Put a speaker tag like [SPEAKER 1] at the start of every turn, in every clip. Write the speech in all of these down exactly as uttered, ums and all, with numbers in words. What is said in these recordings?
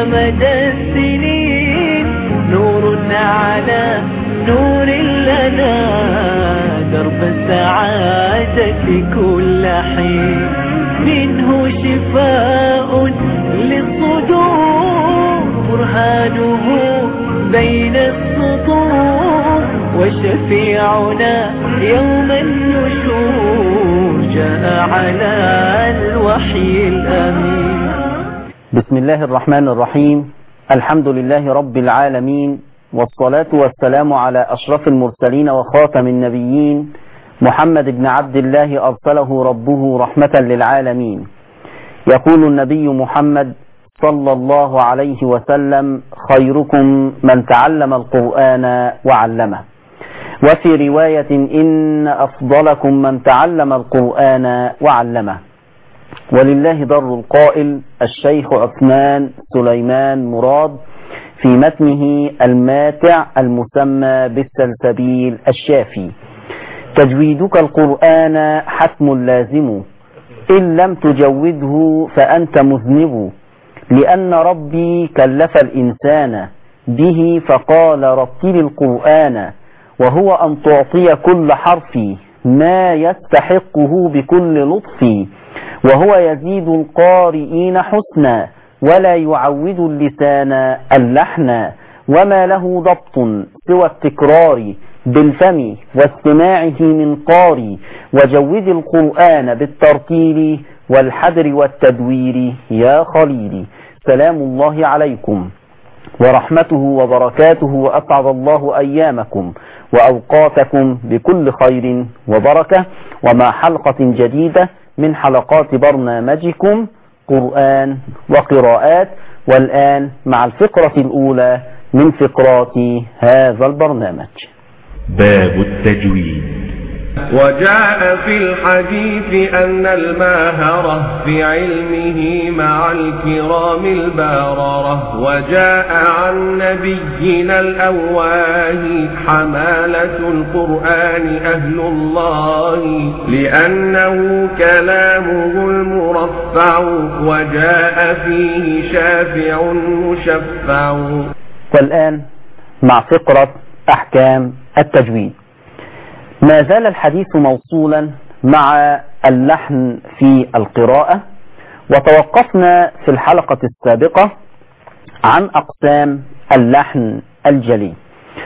[SPEAKER 1] مدى السنين نور على نور لنا درب السعادة كل حين منه شفاء للصدور برهانه بين السطور وشفيعنا يوم النشور جاء على الوحي الأمين.
[SPEAKER 2] بسم الله الرحمن الرحيم. الحمد لله رب العالمين، والصلاة والسلام على أشرف المرسلين وخاتم النبيين محمد بن عبد الله أرسله ربه رحمة للعالمين. يقول النبي محمد صلى الله عليه وسلم: خيركم من تعلم القرآن وعلمه. وفي رواية: إن أفضلكم من تعلم القرآن وعلمه. ولله در القائل الشيخ عثمان سليمان مراد في متنه الماتع المسمى بالسلسبيل الشافي: تجويدك القرآن حتم لازم، إن لم تجوده فأنت مذنب، لأن ربي كلف الإنسان به فقال رتل القرآن، وهو أن تعطي كل حرف ما يستحقه بكل لطف، وهو يزيد القارئين حسنا ولا يعود اللسان اللحنا، وما له ضبط سوى التكرار بالفم واستماعه من قاري، وجود القرآن بالترتيل والحدر والتدوير يا خليلي. سلام الله عليكم ورحمته وبركاته، وأسعد الله أيامكم وأوقاتكم بكل خير وبركة، ومع حلقة جديدة من حلقات برنامجكم قرآن وقراءات، والآن مع الفقرة الأولى من فقرات هذا البرنامج.
[SPEAKER 3] باب التجويد.
[SPEAKER 4] وجاء في الحديث أن الماهرة في علمه مع الكرام البررة، وجاء عن نبينا الأواه حمالة القرآن أهل الله، لأنه كلامه المرفع، وجاء فيه شافع مشفع.
[SPEAKER 2] والآن مع فقرة أحكام التجويد. ما زال الحديث موصولا مع اللحن في القراءة، وتوقفنا في الحلقة السابقة عن أقسام اللحن الجلي.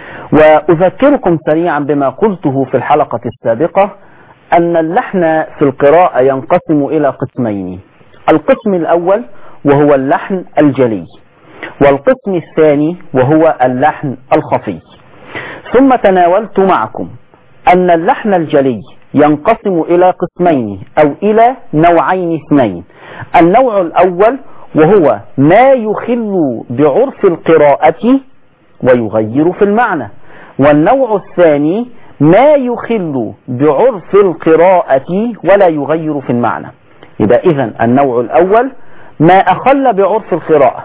[SPEAKER 2] وأذكركم سريعا بما قلته في الحلقة السابقة، أن اللحن في القراءة ينقسم إلى قسمين: القسم الأول وهو اللحن الجلي، والقسم الثاني وهو اللحن الخفي. ثم تناولت معكم أن اللحن الجلي ينقسم إلى قسمين أو إلى نوعين اثنين. النوع الأول وهو ما يخل بعرف القراءة ويغير في المعنى، والنوع الثاني ما يخل بعرف القراءة ولا يغير في المعنى. يبقى إذن النوع الأول ما أخل بعرف القراءة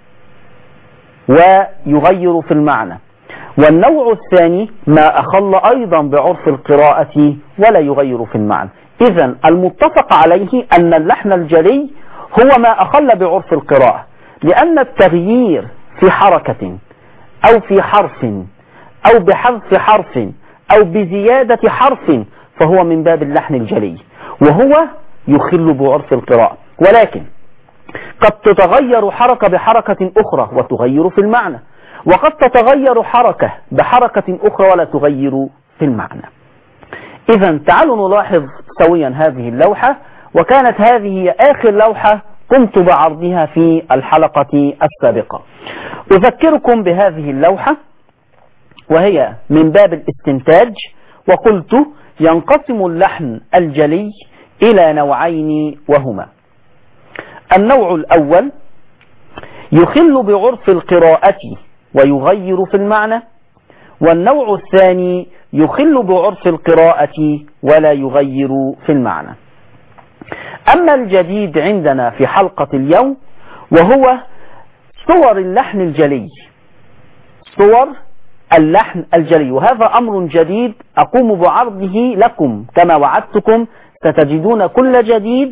[SPEAKER 2] ويغير في المعنى، والنوع الثاني ما أخل أيضا بعرف القراءة ولا يغير في المعنى. إذن المتفق عليه أن اللحن الجلي هو ما أخل بعرف القراءة، لأن التغيير في حركة أو في حرف أو بحذف حرف أو بزيادة حرف فهو من باب اللحن الجلي، وهو يخل بعرف القراءة. ولكن قد تتغير حركة بحركة أخرى وتغير في المعنى، وقد تتغير حركة بحركة أخرى ولا تغير في المعنى. إذن تعالوا نلاحظ سويا هذه اللوحة، وكانت هذه هي آخر لوحة قمت بعرضها في الحلقة السابقة. أذكركم بهذه اللوحة، وهي من باب الاستنتاج، وقلت ينقسم اللحن الجلي إلى نوعين، وهما: النوع الأول يخل بعرف القراءة ويغير في المعنى، والنوع الثاني يخل بعرف القراءة ولا يغير في المعنى. أما الجديد عندنا في حلقة اليوم وهو صور اللحن الجلي، صور اللحن الجلي، وهذا أمر جديد أقوم بعرضه لكم كما وعدتكم. ستجدون كل جديد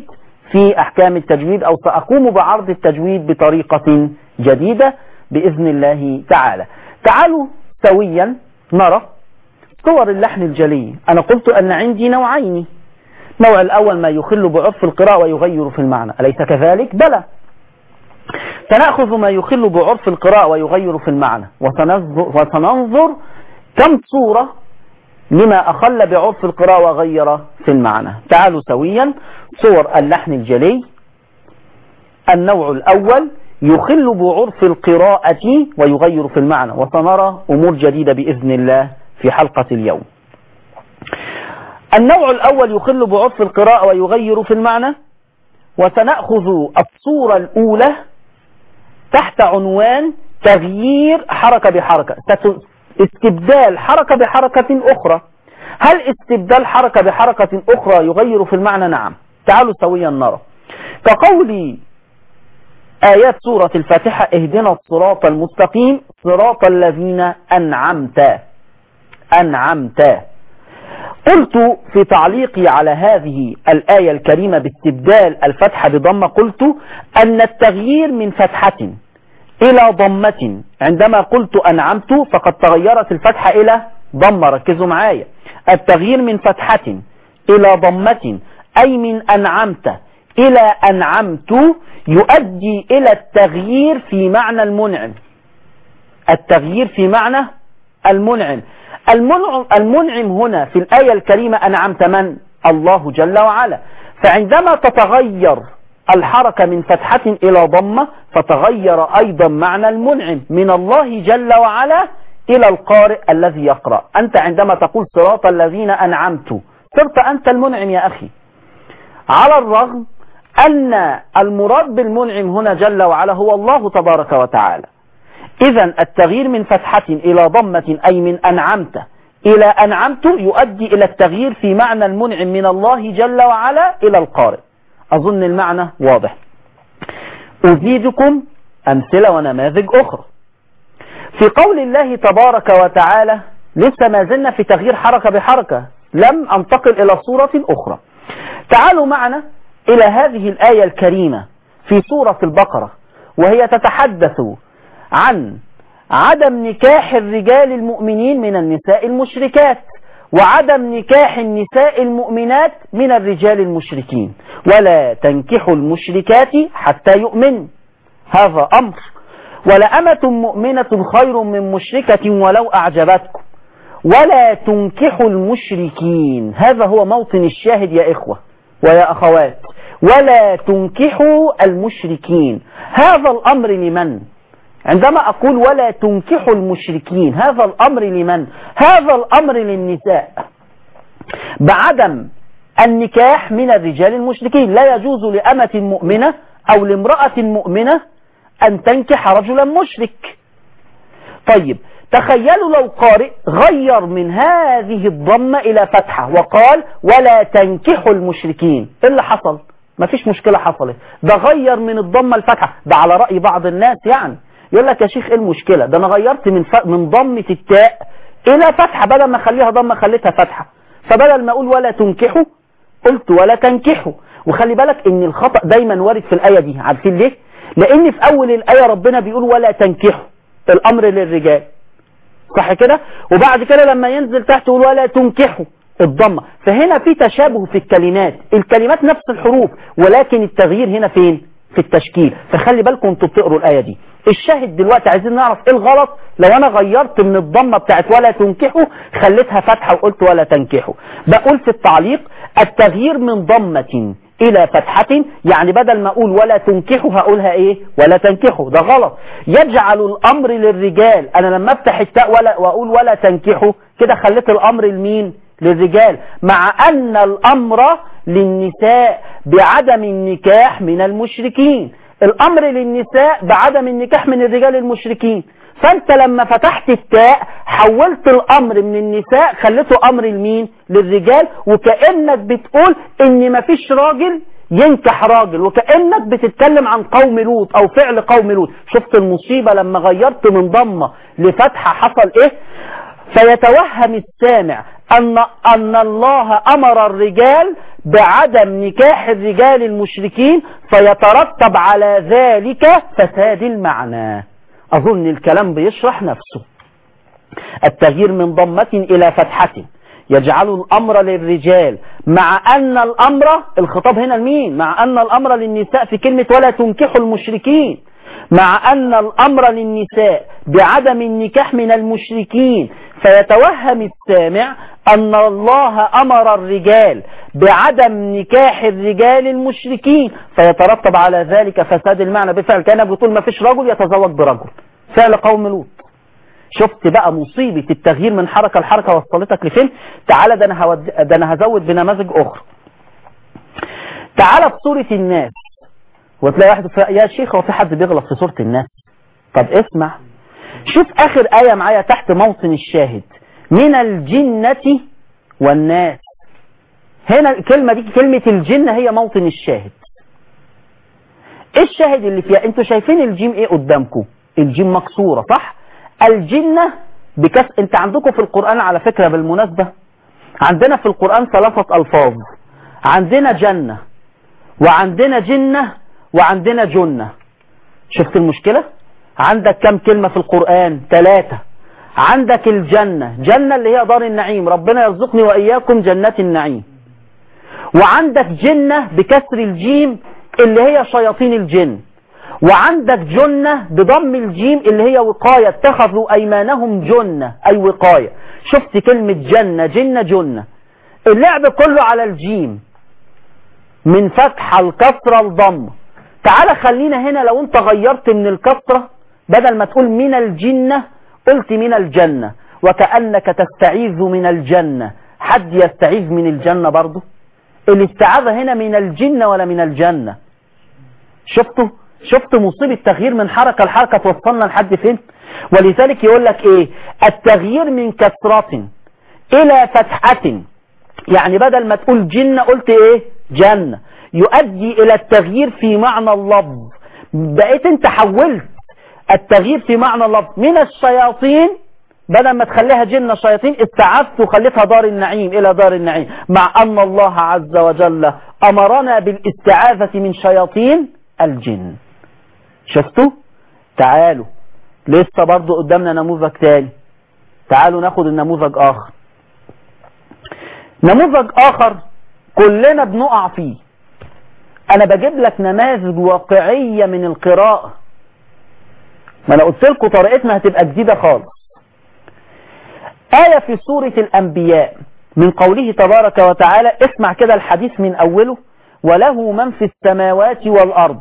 [SPEAKER 2] في أحكام التجويد، أو سأقوم بعرض التجويد بطريقة جديدة بإذن الله تعالى. تعالوا سويا نرى صور اللحن الجلي. أنا قلت أن عندي نوعين، النوع الأول ما يخل بعرف القراءة ويغير في المعنى، أليس كذلك؟ بلى. سنأخذ ما يخل بعرف القراءة ويغير في المعنى، وسننظر كم صورة لما أخل بعرف القراءة وغير في المعنى. تعالوا سويا صور اللحن الجلي. النوع الأول يخل بعرف القراءة ويغير في المعنى، وسنرى أمور جديدة بإذن الله في حلقة اليوم. النوع الأول يخل بعرف القراءة ويغير في المعنى، وسنأخذ الصورة الأولى تحت عنوان تغيير حركة بحركة، استبدال حركة بحركة أخرى. هل استبدال حركة بحركة أخرى يغير في المعنى؟ نعم. تعالوا سويا نرى. كقول آيات سورة الفاتحة: اهدنا الصراط المستقيم صراط الذين أنعمت أنعمت. قلت في تعليقي على هذه الآية الكريمة باستبدال الفتحة بضمة، قلت أن التغيير من فتحة إلى ضمة، عندما قلت أنعمت فقد تغيرت الفتحة إلى ضمة. ركزوا معايا، التغيير من فتحة إلى ضمة أي من أنعمت إلى أنعمت يؤدي إلى التغيير في معنى المنعم. التغيير في معنى المنعم. المنعم, المنعم هنا في الآية الكريمة أنعمت من؟ الله جل وعلا. فعندما تتغير الحركة من فتحة إلى ضمة فتغير أيضا معنى المنعم من الله جل وعلا إلى القارئ الذي يقرأ. أنت عندما تقول صراط الذين أنعمت صرت أنت المنعم يا أخي، على الرغم أن المراد بالمنعم هنا جل وعلا هو الله تبارك وتعالى. إذا التغيير من فتحة إلى ضمة أي من أنعمت إلى أنعمت يؤدي إلى التغيير في معنى المنعم من الله جل وعلا إلى القارئ. أظن المعنى واضح. أزيدكم أمثلة ونماذج أخرى. في قول الله تبارك وتعالى، لسه ما زلنا في تغيير حركة بحركة، لم أنتقل إلى صورة أخرى. تعالوا معنا إلى هذه الآية الكريمة في سورة البقرة، وهي تتحدث عن عدم نكاح الرجال المؤمنين من النساء المشركات، وعدم نكاح النساء المؤمنات من الرجال المشركين. ولا تنكحوا المشركات حتى يؤمن، هذا أمر. ولأمة مؤمنة خير من مشركة ولو أعجبتكم. ولا تنكحوا المشركين، هذا هو موطن الشاهد يا إخوة ويا أخوات. ولا تنكحوا المشركين، هذا الأمر لمن؟ عندما أقول ولا تنكحوا المشركين، هذا الأمر لمن؟ هذا الأمر للنساء بعدم النكاح من الرجال المشركين. لا يجوز لأمة مؤمنة أو لامرأة مؤمنة أن تنكح رجلا مشرك. طيب تخيلوا لو قارئ غير من هذه الضمة إلى فتحة وقال ولا تنكحوا المشركين، إيه اللي حصل؟ مفيش مشكلة حصلت، ده غير من الضمة الفتحة. ده على رأي بعض الناس يعني يقول لك يا شيخ ايه المشكلة؟ ده انا غيرت من ف... من ضمة التاء الى فتحة، بدل ما اخليها ضمة خليتها فتحة. فبدل ما اقول ولا تنكحوا قلت ولا تنكحوا. وخلي بالك ان الخطأ دايما وارد في الآية دي، عارفين ليه؟ لان في اول الآية ربنا بيقول ولا تنكحوا، الامر للرجال، صح كده؟ وبعد كده لما ينزل تحت يقول ولا تنكحوا الضمة. فهنا في تشابه في الكلمات، الكلمات نفس الحروف ولكن التغيير هنا فين؟ في التشكيل. فخلي بالكم انتوا بتقروا الآية دي. الشاهد دلوقتي عايزين نعرف ايه الغلط لو انا غيرت من الضمة بتاعت ولا تنكحوا خليتها فتحة وقلت ولا تنكحوا. بقول في التعليق التغيير من ضمة الى فتحة، يعني بدل ما اقول ولا تنكحوا هقولها ايه؟ ولا تنكحوا. ده غلط، يجعل الامر للرجال. انا لما افتح التاء ولا واقول ولا تنكحوا كده خليت الامر لمين؟ للرجال، مع ان الامر للنساء بعدم النكاح من المشركين. الامر للنساء بعدم النكاح من الرجال المشركين. فانت لما فتحت التاء حولت الامر من النساء خليته امر لمين؟ للرجال، وكأنك بتقول ان مفيش راجل ينكح راجل، وكأنك بتتكلم عن قوم لوط او فعل قوم لوط. شفت المصيبة لما غيرت من ضمة لفتحة حصل ايه؟ فيتوهم السامع أن, أن الله أمر الرجال بعدم نكاح الرجال المشركين فيترتب على ذلك فساد المعنى. أظن الكلام بيشرح نفسه. التغيير من ضمة إلى فتحة يجعل الأمر للرجال مع أن الأمر، الخطاب هنا لمين؟ مع أن الأمر للنساء في كلمة ولا تنكحوا المشركين، مع أن الأمر للنساء بعدم النكاح من المشركين، فيتوهم السامع أن الله أمر الرجال بعدم نكاح الرجال المشركين فيترتب على ذلك فساد المعنى بفعل. كان بيقول ما فيش رجل يتزوج برجل، فعل قوم لوط. شفت بقى مصيبة التغيير من حركة لحركة وصلتك لفين؟ تعالى ده انا هود... ده انا هزود بنماذج اخرى. تعالى في سورة الناس وتلاقي واحد يا شيخ هو في حد بيغلط في سورة الناس؟ طب اسمع، شوف اخر آية معايا تحت موطن الشاهد، من الجنة والناس. هنا الكلمة دي كلمة الجنة هي موطن الشاهد. ايه الشاهد اللي فيها؟ انتوا شايفين الجيم ايه قدامكم؟ الجيم مكسورة صح؟ الجنة بكس. انت عندكم في القرآن على فكرة بالمناسبة عندنا في القرآن ثلاثة الفاظ، عندنا جنة وعندنا جنة وعندنا جنة. شفت المشكلة؟ عندك كم كلمة في القرآن؟ ثلاثة. عندك الجنة، جنة اللي هي دار النعيم، ربنا يرزقني وإياكم جنات النعيم. وعندك جنة بكسر الجيم اللي هي شياطين الجن. وعندك جنة بضم الجيم اللي هي وقاية، اتخذوا أيمانهم جنة أي وقاية. شفت كلمة جنة جنة جنة، اللعب كله على الجيم من فتحة الكسرة الضم. تعال خلينا هنا لو انت غيرت من الكسرة بدل ما تقول من الجنة قلت من الجنة، وكأنك تستعيذ من الجنة. حد يستعيذ من الجنة برضو؟ الاستعاذة هنا من الجنة ولا من الجنة؟ شفتوا شفت مصيبة التغيير من حركة لحركة توصلنا لحد فين؟ ولذلك يقول لك ايه؟ التغيير من كسرة الى فتحة، يعني بدل ما تقول جنة قلت ايه؟ جنة، يؤدي الى التغيير في معنى اللفظ. بقيت انت حولت التغيير في معنى اللفظ من الشياطين، بدل ما تخليها جنة شياطين استعذت وخليتها دار النعيم الى دار النعيم، مع ان الله عز وجل امرنا بالاستعاذة من شياطين الجن. شفتوا؟ تعالوا لسه برضو قدامنا نموذج تاني، تعالوا ناخد النموذج اخر. نموذج اخر كلنا بنقع فيه، انا بجيب لك نماذج واقعية من القراءة، ما انا قلت لكم طريقتنا هتبقى جديدة خالص. آية في سورة الانبياء من قوله تبارك وتعالى، اسمع كده الحديث من اوله، وله من في السماوات والارض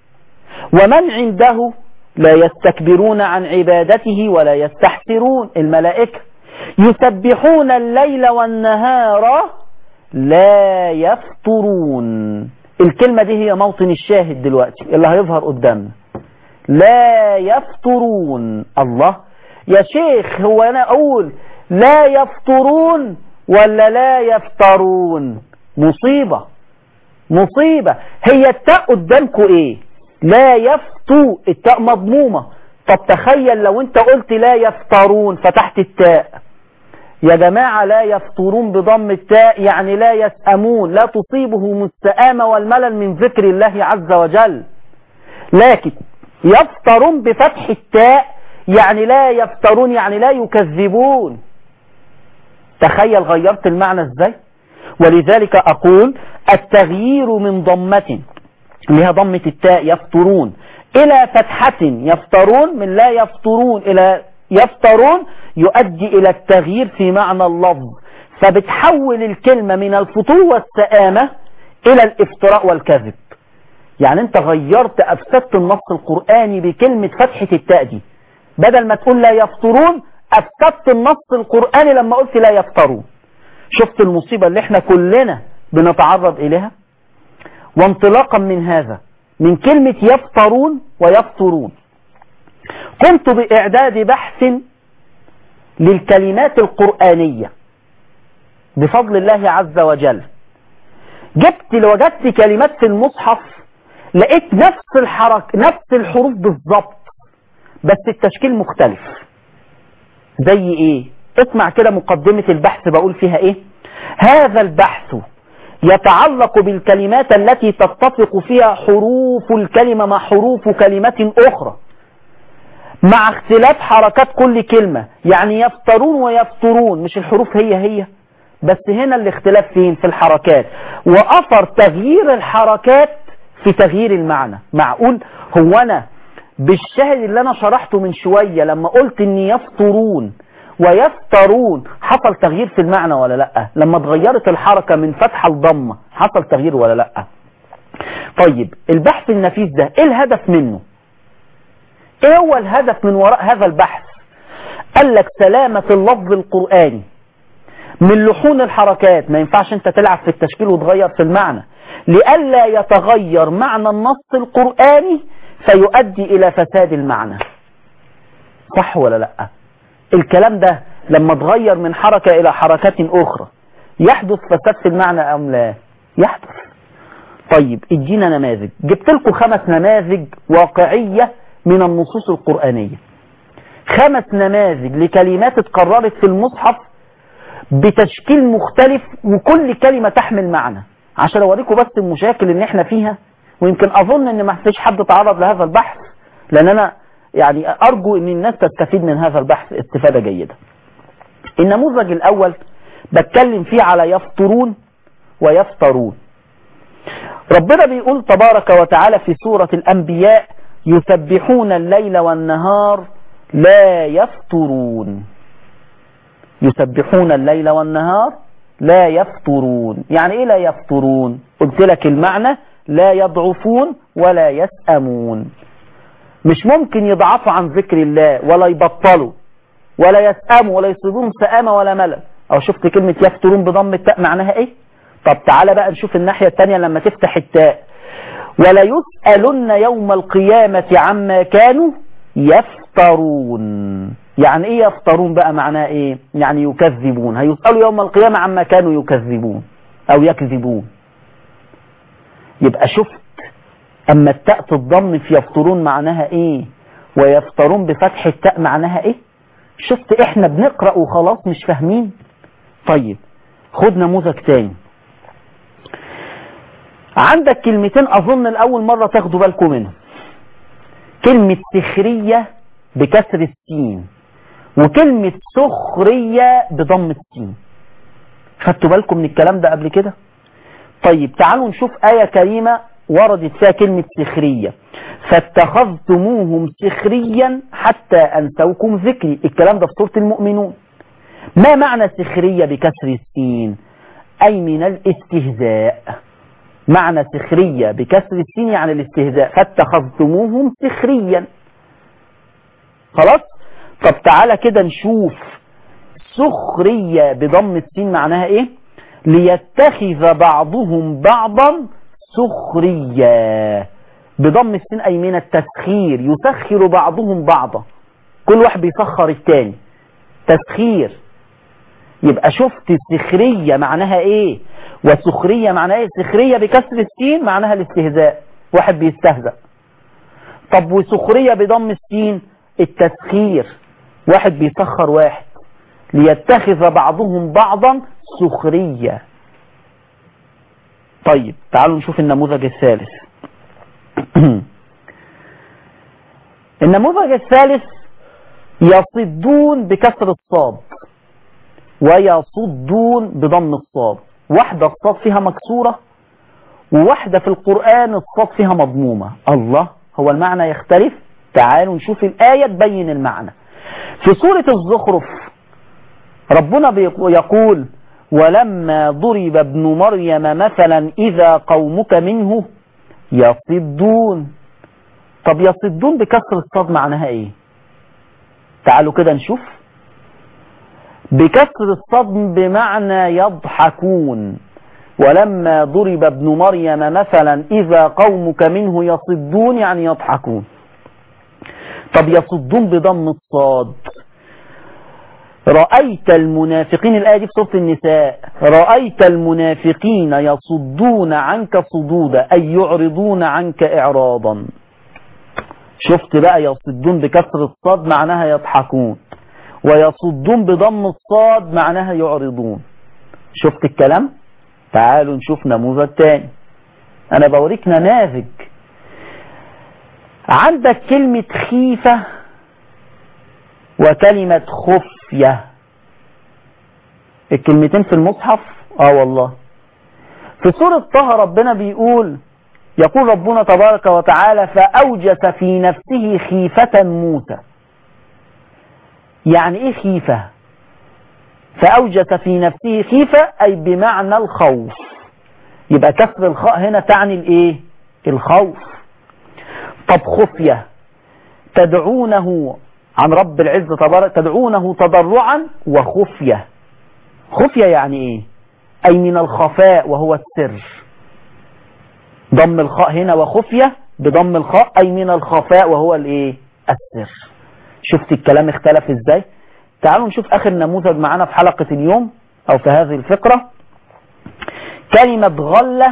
[SPEAKER 2] ومن عنده لا يستكبرون عن عبادته ولا يستحسرون، الملائكة يسبحون الليل والنهار لا يفطرون. الكلمة دي هي موطن الشاهد دلوقتي اللي هيظهر قدامنا، لا يفطرون. الله يا شيخ هو انا اقول لا يفطرون ولا لا يفطرون؟ مصيبة مصيبة. هي التاء قدامكم ايه؟ لا يفتو، التاء مضمومة. طب تخيل لو انت قلت لا يفطرون فتحت التاء، يا جماعة لا يفطرون بضم التاء يعني لا يسأمون، لا تصيبهم السآمة والملل من ذكر الله عز وجل. لكن يفطرون بفتح التاء يعني لا يفطرون يعني لا يكذبون. تخيل غيرت المعنى ازاي؟ ولذلك اقول التغيير من ضمة اللي هي ضمة التاء يفطرون الى فتحة يفطرون، من لا يفطرون الى يفطرون، يؤدي الى التغيير في معنى اللفظ، فبتحول الكلمة من الفطور والسآمة الى الافتراء والكذب. يعني انت غيرت افسدت النص القرآني بكلمة فتحة التاء دي، بدل ما تقول لا يفطرون افسدت النص القرآني لما قلت لا يفطرون. شفت المصيبة اللي احنا كلنا بنتعرض اليها؟ وانطلاقا من هذا من كلمة يفطرون ويفطرون، قمت بإعداد بحث للكلمات القرآنية بفضل الله عز وجل. جبت وجدت كلمات في المصحف لقيت نفس الحركة نفس الحروف بالضبط بس التشكيل مختلف. زي ايه؟ اسمع كده مقدمة البحث بقول فيها ايه. هذا البحث يتعلق بالكلمات التي تتفق فيها حروف الكلمة مع حروف كلمة أخرى مع اختلاف حركات كل كلمة. يعني يفترون ويفترون مش الحروف هي هي، بس هنا الاختلاف فين؟ في الحركات، وأثر تغيير الحركات في تغيير المعنى. معقول هو أنا بالشاهد اللي أنا شرحته من شوية لما قلت إن يفترون ويفترون حصل تغيير في المعنى ولا لأ؟ لما اتغيرت الحركة من فتحة لضمة حصل تغيير ولا لأ؟ طيب البحث النفيس ده ايه الهدف منه؟ ايه هو الهدف من وراء هذا البحث؟ قال لك سلامة اللفظ القرآني من لحون الحركات. ما ينفعش انت تلعب في التشكيل وتغير في المعنى لئلا يتغير معنى النص القرآني فيؤدي الى فساد المعنى. صح ولا لأ؟ الكلام ده لما تغير من حركة الى حركات اخرى يحدث فساد في المعنى ام لا؟ يحدث. طيب ادينا نماذج. جبت لكم خمس نماذج واقعية من النصوص القرآنية، خمس نماذج لكلمات اتكررت في المصحف بتشكيل مختلف وكل كلمة تحمل معنى، عشان اوريكم بس المشاكل اللي احنا فيها. ويمكن اظن ان ما فيش حد تعرض لهذا البحث، لان انا يعني ارجو ان الناس تستفيد من هذا البحث استفادة جيدة. النموذج الاول بتكلم فيه على يفطرون ويفترون. ربنا بيقول تبارك وتعالى في سورة الانبياء يسبحون الليل والنهار لا يفترون. يسبحون الليل والنهار لا يفترون. يعني ايه لا يفترون؟ قلت لك المعنى لا يضعفون ولا يسأمون. مش ممكن يضعفوا عن ذكر الله ولا يبطلوا ولا يسأموا ولا يصيبون سآمة ولا ملل. او شفت كلمة يفترون بضم التاء معناها ايه؟ طب تعالى بقى نشوف الناحية التانية لما تفتح التاء. ولا يسألن يوم القيامة عما كانوا يفترون. يعني ايه يفترون بقى؟ معناه ايه؟ يعني يكذبون. هيسألوا يوم القيامة عما كانوا يكذبون او يكذبون. يبقى شفت اما التاء تتضم في يفترون معناها ايه ويفترون بفتح التاء معناها ايه؟ شفت احنا بنقرأ وخلاص مش فاهمين. طيب خد نموذج تاني. عندك كلمتين اظن الاول مرة تاخدوا بالكم منهم. كلمة سخرية بكسر السين وكلمة سخرية بضم السين. خدتوا بالكم من الكلام ده قبل كده؟ طيب تعالوا نشوف آية كريمة وردت فيها كلمة سخرية. فاتخذتموهم سخريا حتى أنسوكم ذكري. الكلام ده في سورة المؤمنون. ما معنى سخرية بكسر السين؟ أي من الاستهزاء. معنى سخرية بكسر السين يعني الاستهزاء. فاتخذتموهم سخريا. خلاص؟ طب تعالى كده نشوف سخرية بضم السين معناها ايه؟ ليتخذ بعضهم بعضا سخرية. بضم السين أي من التسخير. يسخر بعضهم بعضا، كل واحد بيسخر التاني. تسخير. يبقى شفت سخرية معناها ايه وسخرية معناها ايه؟ سخرية بكسر السين معناها الاستهزاء، واحد بيستهزأ. طب وسخرية بضم السين التسخير، واحد بيسخر واحد. ليتخذ بعضهم بعضا سخرية. طيب تعالوا نشوف النموذج الثالث. النموذج الثالث يصدون بكسر الصاد ويصدون بضم الصاد. واحدة الصاد فيها مكسورة وواحدة في القرآن الصاد فيها مضمومة. الله، هو المعنى يختلف؟ تعالوا نشوف الآية تبين المعنى. في سورة الزخرف ربنا يقول ولما ضرب ابن مريم مثلا إذا قومك منه يصدون. طب يصدون بكسر الصاد معناها ايه؟ تعالوا كده نشوف. بكسر الصاد بمعنى يضحكون. ولما ضرب ابن مريم مثلا إذا قومك منه يصدون يعني يضحكون. طب يصدون بضم الصاد. رأيت المنافقين، الآية دي في سورة النساء. رأيت المنافقين يصدون عنك صدودا أي يعرضون عنك إعراضا. شفت بقى يصدون بكسر الصاد معناها يضحكون. ويصدون بضم الصاد معناها يعرضون. شفت الكلام؟ تعالوا نشوف نموذج تاني. انا بوريك نماذج. عندك كلمة خيفة وكلمة خفية، الكلمتين في المصحف. اه والله في سورة طه ربنا بيقول، يقول ربنا تبارك وتعالى فأوجس في نفسه خيفة موسى. يعني ايه خيفة؟ فأوجس في نفسه خيفة أي بمعنى الخوف، يبقى كسر الخاء هنا تعني الايه؟ الخوف. طب خفية تدعونه عن رب العزة تبارك، تدعونه تضرعا وخفية. خفية يعني ايه؟ أي من الخفاء وهو السر. ضم الخاء هنا وخفية بضم الخاء أي من الخفاء وهو الايه؟ السر. شفت الكلام اختلف ازاي؟ تعالوا نشوف آخر نموذج معنا في حلقة اليوم أو في هذه الفقرة. كلمة غلة،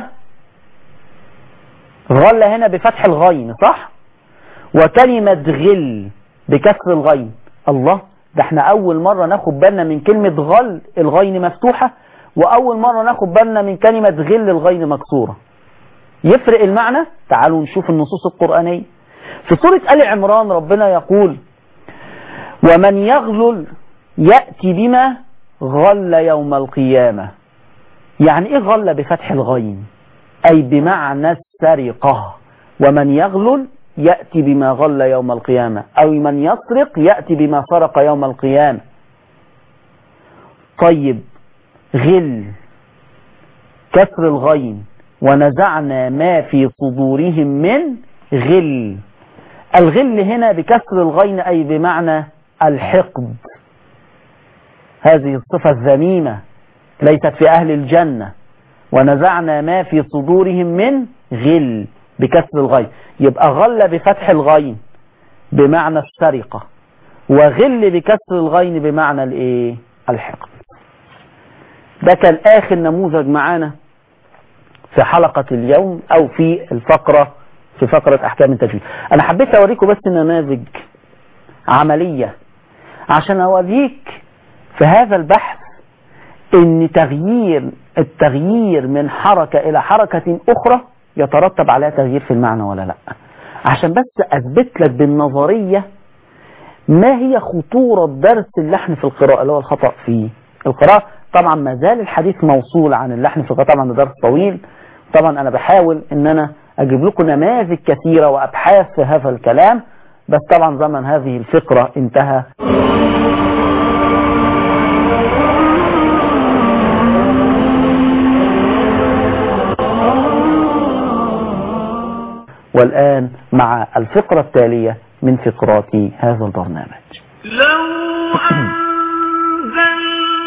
[SPEAKER 2] غلة هنا بفتح الغين صح؟ وكلمة غل بكسر الغين. الله، ده احنا أول مرة ناخد بالنا من كلمة غل الغين مفتوحة، وأول مرة ناخد بالنا من كلمة غل الغين مكسورة. يفرق المعنى؟ تعالوا نشوف النصوص القرآنية. في سورة آل عمران ربنا يقول ومن يغلل يأتي بما غل يوم القيامة. يعني ايه غل بفتح الغين؟ أي بمعنى السرقة. ومن يغلل يأتي بما غل يوم القيامة، أو من يسرق يأتي بما سرق يوم القيامة. طيب غل كسر الغين ونزعنا ما في صدورهم من غل. الغل هنا بكسر الغين أي بمعنى الحقد. هذه الصفة الذميمة ليست في أهل الجنة. ونزعنا ما في صدورهم من غل بكسر الغين، يبقى غل بفتح الغين بمعنى السرقة، وغل بكسر الغين بمعنى الايه؟ الحقد. ده كان آخر نموذج معانا في حلقة اليوم أو في الفقرة في فقرة أحكام التجويد. أنا حبيت أوريكم بس نماذج عملية عشان أوريك في هذا البحث إن تغيير التغيير من حركة إلى حركة أخرى يترتب عليها تغيير في المعنى ولا لا، عشان بس أثبت لك بالنظرية ما هي خطورة درس اللحن في القراءة اللي هو الخطأ في القراءة. طبعا ما زال الحديث موصول عن اللحن في القراءة، طبعا ده درس طويل. طبعا أنا بحاول إن أنا أجيب لكم نماذج كثيرة وأبحاث في هذا الكلام، بس طبعا زمن هذه الفقرة انتهى. والآن مع الفقرة التالية من فقرات هذا البرنامج.
[SPEAKER 1] لو أنزلنا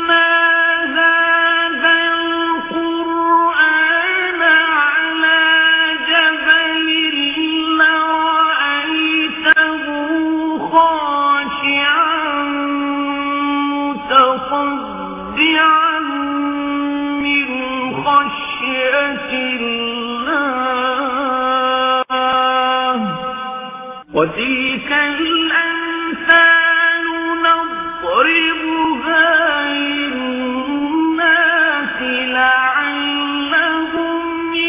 [SPEAKER 1] هذا القرآن على جبل لرأيته خاشعا متصدعا من خشية الله. وتلك الأمثال نضربها للناس لعلهم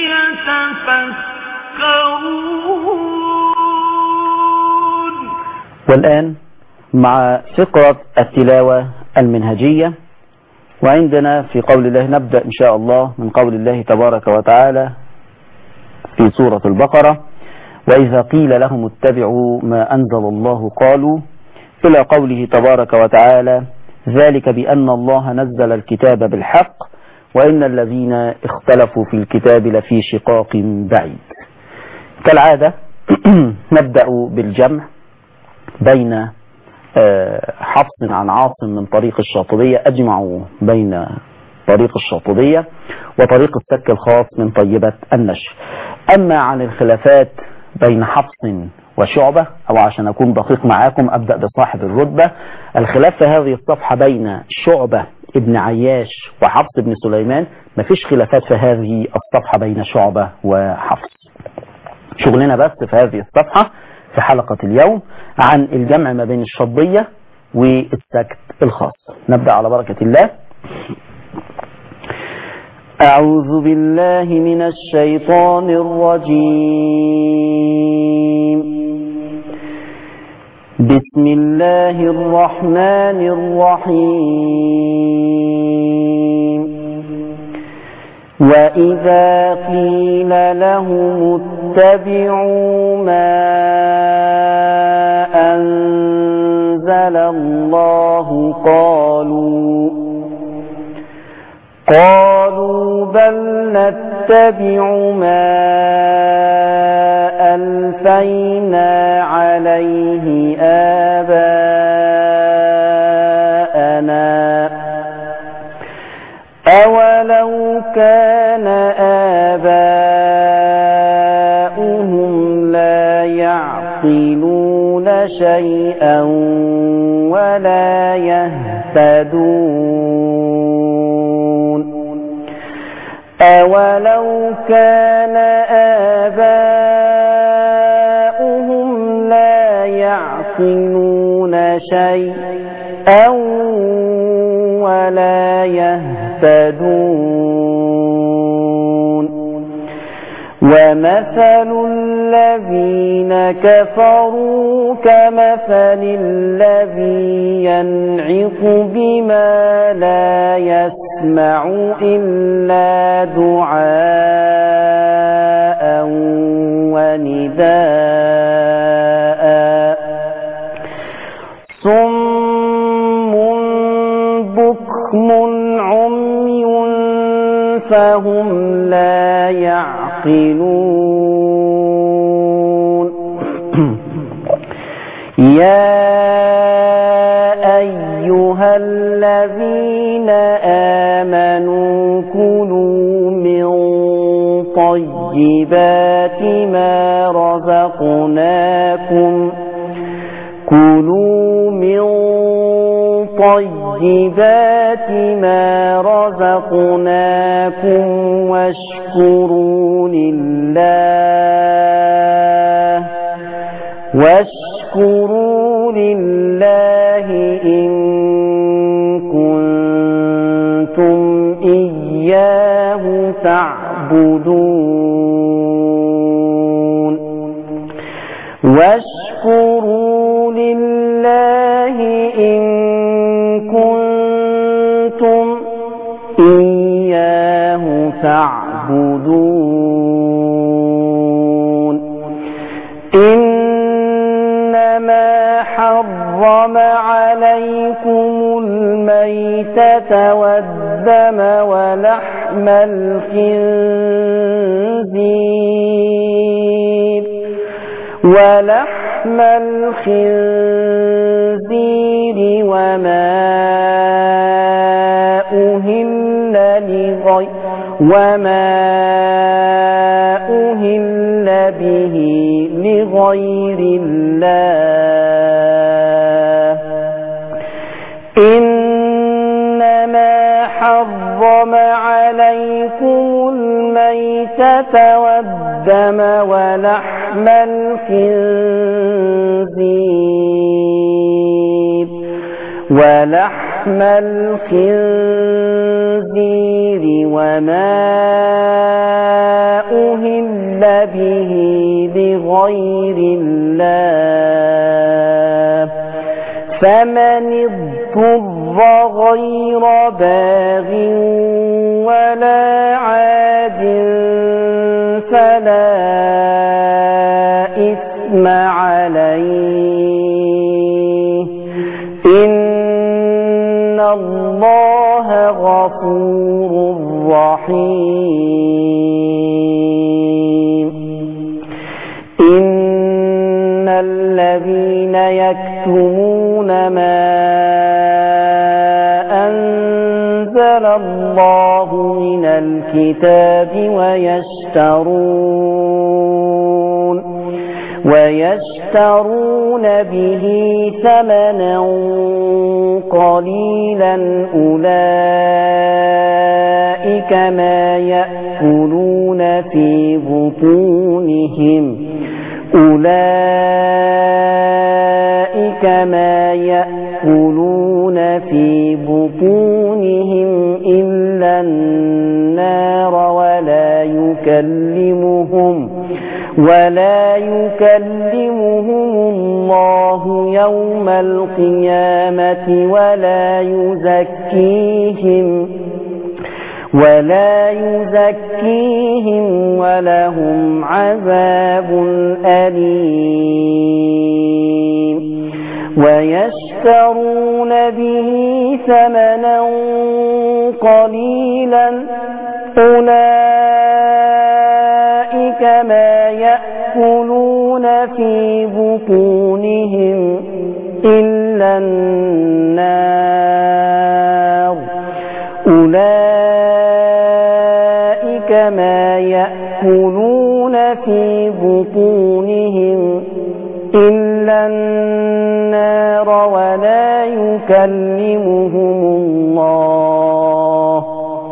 [SPEAKER 1] يتفكرون.
[SPEAKER 2] والآن مع فقرة التلاوة المنهجية، وعندنا في قول الله نبدأ إن شاء الله من قول الله تبارك وتعالى في سورة البقرة وإذا قيل لهم اتبعوا ما أنزل الله قالوا إلى قوله تبارك وتعالى ذلك بأن الله نزل الكتاب بالحق وإن الذين اختلفوا في الكتاب لفي شقاق بعيد. كالعادة نبدأ بالجمع بين حفص عن عاصم من طريق الشاطبية، أجمعوا بين طريق الشاطبية وطريق السك الخاص من طيبة النشر. أما عن الخلافات بين حفص وشعبة، أو عشان أكون دقيق معاكم أبدأ بصاحب الرتبة، الخلاف في هذه الصفحة بين شعبة ابن عياش وحفص بن سليمان. مفيش خلافات في هذه الصفحة بين شعبة وحفص. شغلنا بس في هذه الصفحة في حلقة اليوم عن الجمع ما بين الشطبية والسكت الخاص. نبدأ على بركة الله. أعوذ بالله من الشيطان الرجيم. بسم الله الرحمن الرحيم. وإذا قيل لهم اتبعوا ما أنزل الله قالوا قالوا بل نتبع ما ألفينا عليه آباءنا أولو كان آباؤهم لا يعقلون شيئا ولا يهتدون أولو كان آباؤهم لا يعقلون شيئا ولا يهتدون ومثل الذين كفروا كمثل الذي ينعق بما لا يسمع إلا دعاء ونداء صم بكم عمي فهم لا يعقلون. يا أيها الذين آمنوا كلوا من طيبات ما رزقناكم كلوا من طيبات ما رزقناكم واشكروا لله واشكروا لله إن كنتم إياه تعبدون واشكروا لله إن كنتم إياه تعبدون. إنما حرم عليكم الميتة والدم ولحم الخنزير ولحم الخنزير وما أهل لغير وما أهل به لغير الله. إنما حرم عليكم الميتة والدم ولحم الخنزير ولحم الخنزير وما أهل به لغير الله فمن اضطر غير باغ ولا عاد فلا إثم عليه إن الله غفور رحيم. إن الذين يكتمون ما أنزل الله من الكتاب ويشترون ويشترون به ثمنا قليلا أولئك ما يأكلون في بطونهم أولئك أولئك ما يأكلون في بطونهم إلا النار ولا يكلمهم ولا يكلمهم الله يوم القيامة ولا يزكيهم ولا يزكيهم ولهم عذاب أليم ويشترون به ثمنا قليلا أولئك ما يأكلون في بطونهم إلا النار أولئك ما يأكلون في بطونهم إلا النار ولا يكلمهم الله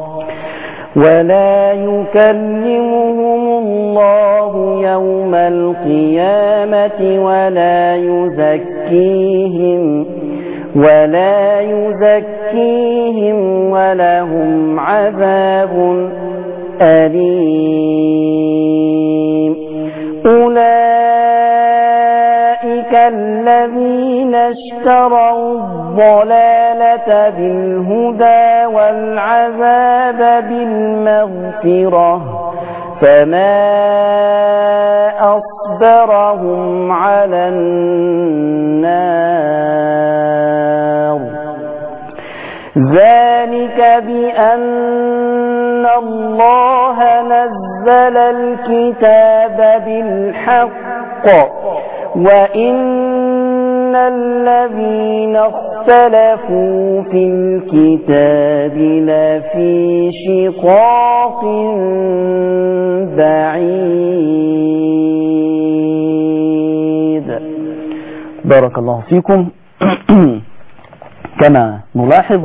[SPEAKER 2] ولا يكلمهم الله يوم القيامة ولا يزكيهم ولا يزكيهم ولهم عذاب أليم أولئك الذين اشتروا الضلالة بالهدى والعذاب بالمغفرة فما أصبرهم على النار ذلك بأن الله نزل الكتاب بالحق وإن الذين اختلفوا في الكتاب لفي شقاق بعيد. بارك الله فيكم. كما نلاحظ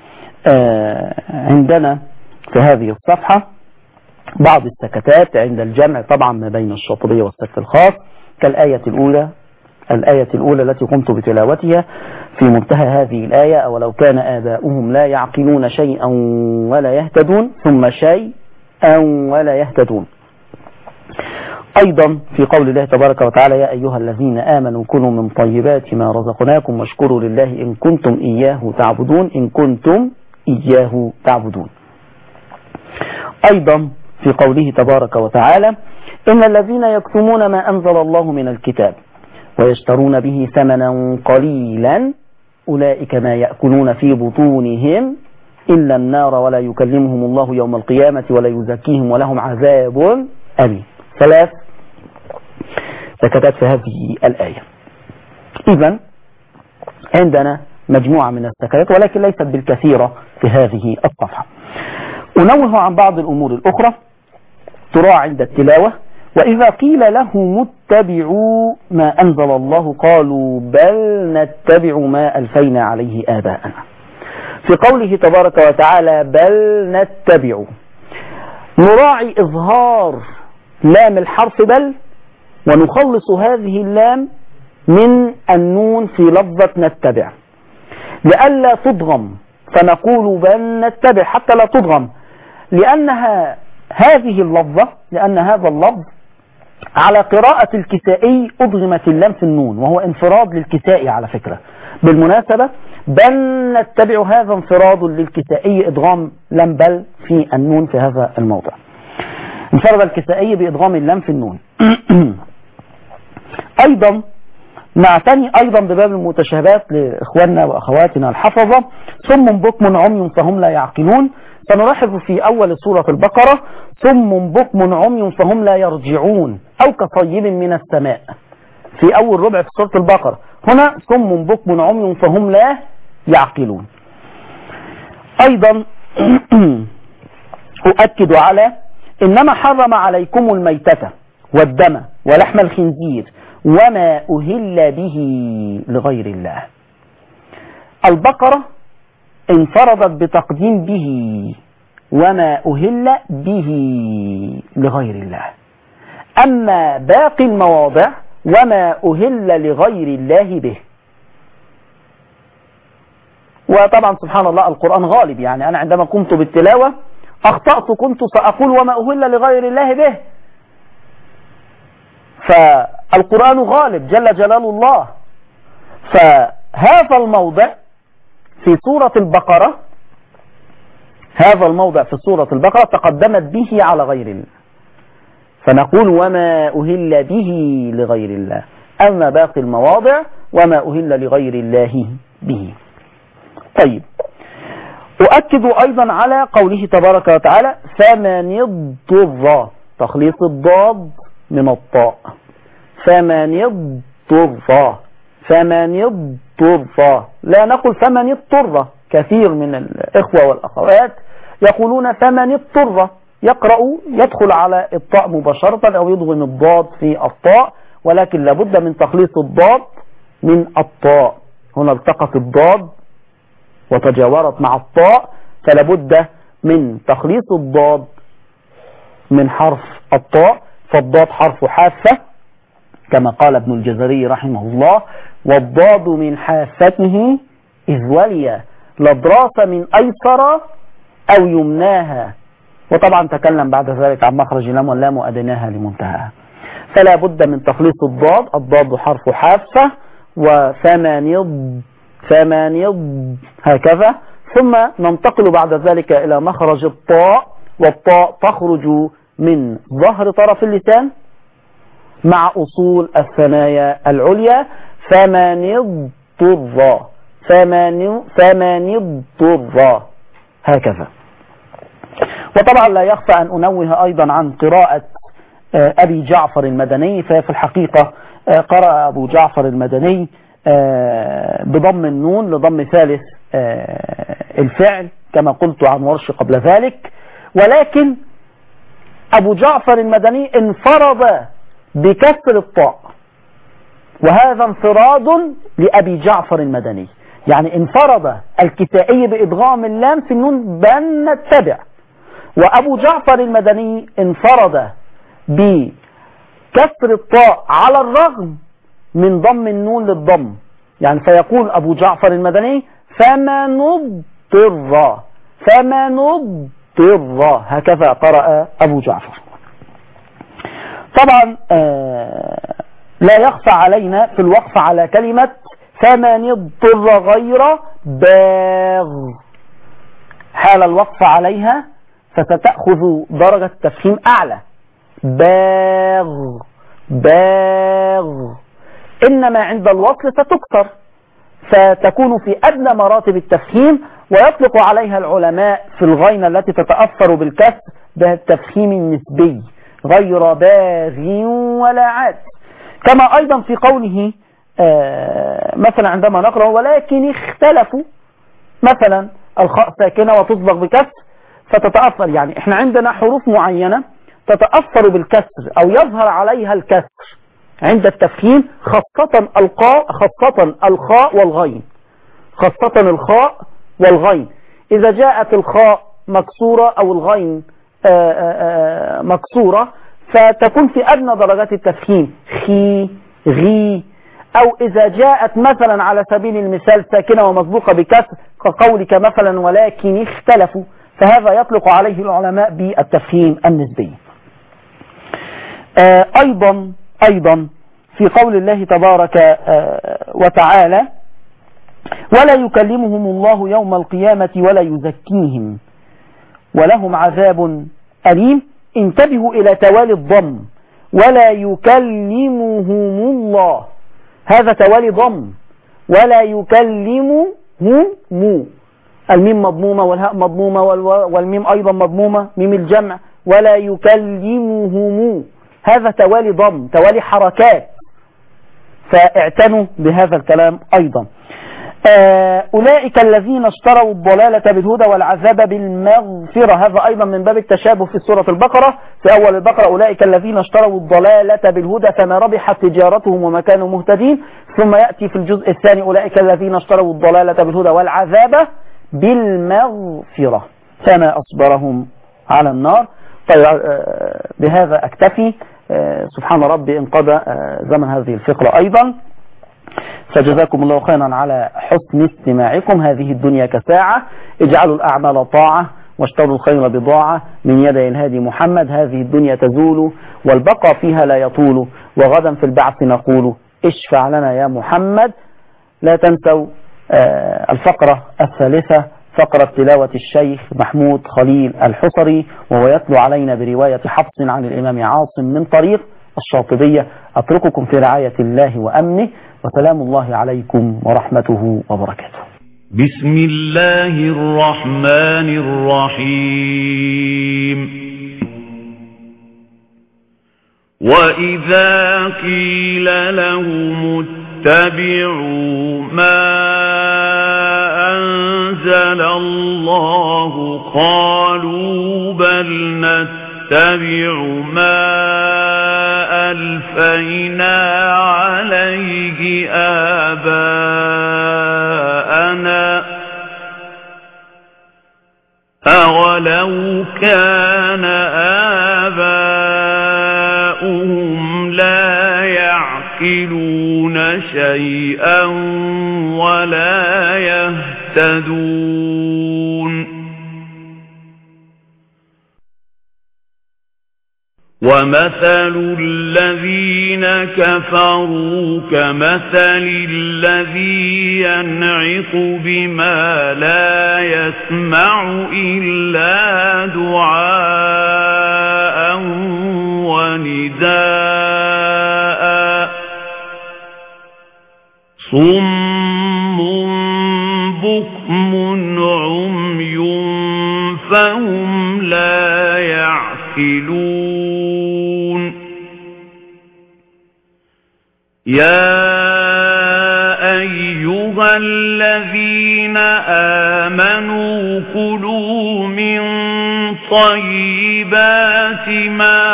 [SPEAKER 2] عندنا في هذه الصفحة بعض السكتات عند الجمع طبعا ما بين الشاطبية والسكت الخاص كالآية الأولى الآية الأولى التي قمت بتلاوتها في منتهى هذه الآية أولو كان آباؤهم لا يعقلون شيئا ولا يهتدون ثم شيئا ولا يهتدون. أيضا في قول الله تبارك وتعالى يا أيها الذين آمنوا كلوا من طيبات ما رزقناكم واشكروا لله إن كنتم إياه تعبدون إن كنتم إياه تعبدون. أيضا في قوله تبارك وتعالى إن الذين يكتمون ما أنزل الله من الكتاب ويشترون به ثمنا قليلا أولئك ما يأكلون في بطونهم إلا النار ولا يكلمهم الله يوم القيامة ولا يزكيهم ولهم عذاب أليم. ثلاث سكتات في هذه الآية. إذن عندنا مجموعة من السكتات ولكن ليست بالكثيرة في هذه الصفحة. أنوه عن بعض الأمور الأخرى تراعى عند التلاوة. وإذا قيل لهم اتبعوا ما أنزل الله قالوا بل نتبع ما ألفينا عليه آباءنا. في قوله تبارك وتعالى بل نتبع نراعي إظهار لام الحرف بل ونخلص هذه اللام من النون في لفظة نتبع لئلا تضغم فنقول بل نتبع حتى لا تضغم لأنها هذه اللفظة لأن هذا اللفظ على قراءة الكسائي أضغمت اللام في النون وهو انفراد للكسائي على فكرة. بالمناسبة بل نتبع هذا انفراد للكسائي إدغام لام بل في النون في هذا الموضع. انفرد الكسائي بإدغام اللام في النون. أيضا نعتني أيضا بباب المتشابهات لإخواننا وأخواتنا الحفظة صم بكم عمي فهم لا يعقلون. سنلاحظ في أول سورة البقرة صم بكم عمي فهم لا يرجعون أو كصيب من السماء في أول ربع في سورة البقرة. هنا صم بكم عمي فهم لا يعقلون. أيضا أؤكد على إنما حرم عليكم الميتة والدم ولحم الخنزير وما أهل به لغير الله. البقرة انفردت بتقديم به وما أهل به لغير الله. أما باقي المواضع وما أهل لغير الله به وطبعا سبحان الله القرآن غالب، يعني أنا عندما قمت بالتلاوة أخطأت كنت سأقول وما أهل لغير الله به، فالقرآن غالب جل جلال الله. فهذا الموضع في سورة البقرة، هذا الموضع في سورة البقرة تقدمت به على غير الله، فنقول وما أهل به لغير الله. أما باقي المواضع وما أهل لغير الله به. طيب، أؤكد أيضا على قوله تبارك وتعالى فمن اضطر، تخليص الضاد من الطاء، فمن اضطر، فمن اضطر، لا نقول فمن اضطر. كثير من الإخوة والأخوات يقولون فمن اضطر، يقرأ يدخل على الطاء مباشرة أو يضغم الضاد في الطاء، ولكن لابد من تخليص الضاد من الطاء. هنا التقت الضاد وتجاورت مع الطاء، فلابد من تخليص الضاد من حرف الطاء، فالضاد حرف حافة كما قال ابن الجزري رحمه الله: والضاد من حافته إذ ولي لضراس من أيسر أو يمناها. وطبعا تكلم بعد ذلك عن مخرج لام واللام أدناها لمنتهاها. فلا بد من تخليص الضاد، الضاد حرف حافة، وثمانيض ثمانيض هكذا، ثم ننتقل بعد ذلك إلى مخرج الطاء، والطاء تخرج من ظهر طرف اللسان مع أصول الثنايا العليا، ثمانيض طر، ثمانيض طر هكذا. وطبعا لا يخفى أن أنوه أيضا عن قراءة أبي جعفر المدني، ففي الحقيقة قرأ أبو جعفر المدني بضم النون لضم ثالث الفعل كما قلت عن ورش قبل ذلك، ولكن أبو جعفر المدني انفرد بكسر الطاء، وهذا انفراد لأبي جعفر المدني، يعني انفرد الكسائي بإدغام اللام في النون بأن نتبع، وأبو جعفر المدني انفرد بكسر الطاء على الرغم من ضم النون للضم، يعني فيقول أبو جعفر المدني فمن اضطر، فمن اضطر، هكذا قرأ أبو جعفر. طبعا آه لا يخفى علينا في الوقف على كلمة فمن اضطر غير باغ، حال الوقف عليها فستأخذ درجة تفخيم أعلى، باغ باغ، إنما عند الوصل ستكسر فتكون في أدنى مراتب التفخيم، ويطلق عليها العلماء في الغين التي تتأثر بالكسر بالتفخيم النسبي، غير باغ ولا عاد. كما أيضا في قوله آه مثلا عندما نقرأ ولكن اختلفوا، مثلا الخاء ساكنة وتصبغ بكسر فتتأثر، يعني احنا عندنا حروف معينة تتأثر بالكسر أو يظهر عليها الكسر عند التفخيم، خاصة القاء، خاصة الخاء والغين، خاصة الخاء والغين. إذا جاءت الخاء مكسورة أو الغين آآ آآ مكسورة فتكون في أدنى درجات التفخيم، خي غي، أو إذا جاءت مثلا على سبيل المثال ساكنة ومسبوقة بكسر كقولك مثلا ولكن اختلفوا، فهذا يطلق عليه العلماء بالتفخيم النسبي. أيضا أيضا في قول الله تبارك وتعالى ولا يكلمهم الله يوم القيامة ولا يزكيهم ولهم عذاب أليم، انتبهوا إلى توالي الضم، ولا يكلمهم الله، هذا توالي ضم، ولا يكلمهم، الميم مضمومة والهاء مضمومة والميم أيضا مضمومة، ميم الجمع، ولا يكلمهم، هذا توالي ضم، توالي حركات، فاعتنوا بهذا الكلام أيضا. آه أولئك الذين اشتروا الضلالة بالهدى والعذاب بالمغفرة، هذا أيضا من باب التشابه في سورة البقرة، في أول البقرة أولئك الذين اشتروا الضلالة بالهدى فما ربحت تجارتهم وما كانوا مهتدين، ثم يأتي في الجزء الثاني أولئك الذين اشتروا الضلالة بالهدى والعذاب بالمغفرة فما أصبرهم على النار. طيب آه بهذا أكتفي، آه سبحان ربي انقضى آه زمن هذه الفقرة أيضا، فجزاكم الله خيرا على حسن استماعكم. هذه الدنيا كساعة، اجعلوا الأعمال طاعة واشتروا الخير بضاعة من يدي الهادي محمد. هذه الدنيا تزول والبقى فيها لا يطول، وغدا في البعث نقول اشفع لنا يا محمد. لا تنسوا الفقرة الثالثة، فقرة تلاوة الشيخ محمود خليل الحصري، وهو يتلو علينا برواية حفص عن الإمام عاصم من طريق الشاطبية. أترككم في رعاية الله وأمنه، وسلام الله عليكم ورحمته وبركاته.
[SPEAKER 3] بسم الله الرحمن الرحيم. وإذا قيل لهم اتبعوا ما أنزل الله قالوا بل نتبع ما ألفينا عليه آباءنا أولو كان آباؤهم لا يعقلون شيئا ولا يهتدون. ومثل الذين كفروا كمثل الذي ينعق بما لا يسمع إلا دعاء ونداء صم بكم عمي فهم لا يعقلون. يا أيها الذين آمنوا كلوا من طيبات ما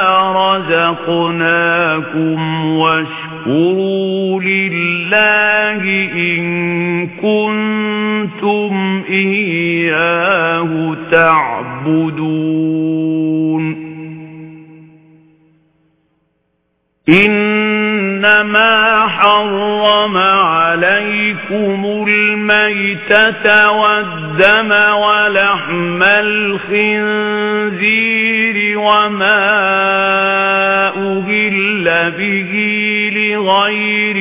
[SPEAKER 3] رزقناكم واشكروا لله إن كنتم إياه تعبدون. إنما حرم عليكم الميتة والدم ولحم الخنزير وما أهل به لغير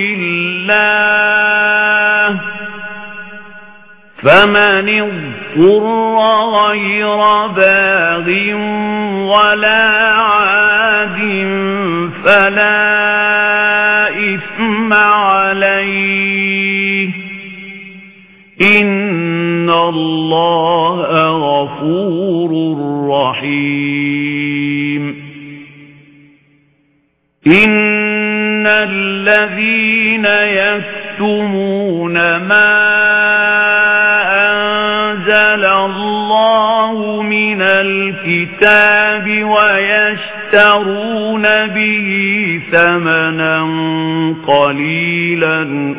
[SPEAKER 3] الله، فمن اضطر غير باغ ولا عاد فلا إثم عليه، إن الله غفور رحيم. إن الذين يكتمون ما أنزل الله من الكتاب ويشترون به ثمنا قليلا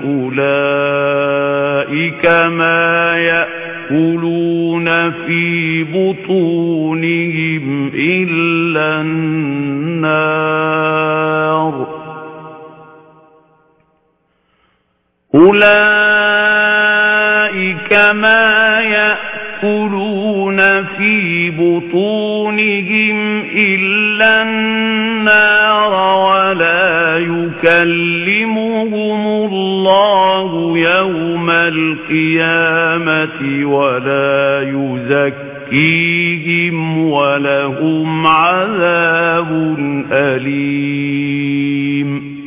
[SPEAKER 3] أولئك ما يأكلون في بطونهم إلا النار. أولئك ما يأكلون في بطونهم إلا النار ولا يكلمهم الله يوم القيامة ولا يزكيهم ولهم عذاب أليم.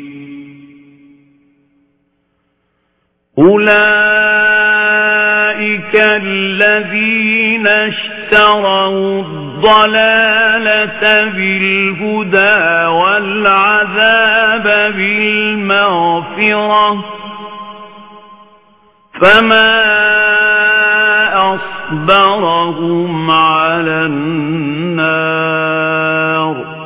[SPEAKER 3] أولئك الذين اشتروا الضلالة بالهدى والعذاب بالمغفرة، فما أصبرهم على النار.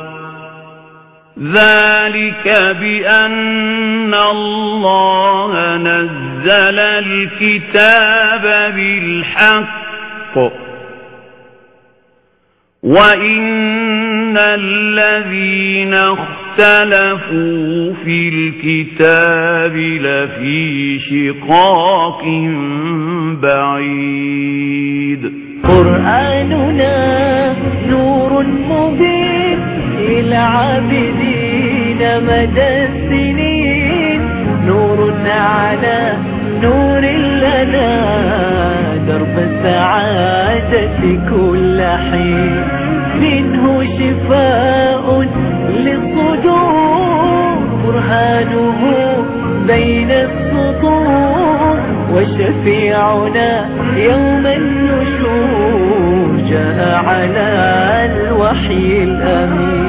[SPEAKER 3] ذلك بأن الله نزل الكتاب بالحق وإن الذين اختلفوا اختلفوا في الكتاب لفي شقاق بعيد
[SPEAKER 5] قرآننا نور مبين للعابدين مدى السنين نور على نور لنا درب السعادة كل حين منه شفاء للصدور برهانه بين السطور وشفيعنا يوم النشور جاء على الوحي الأمين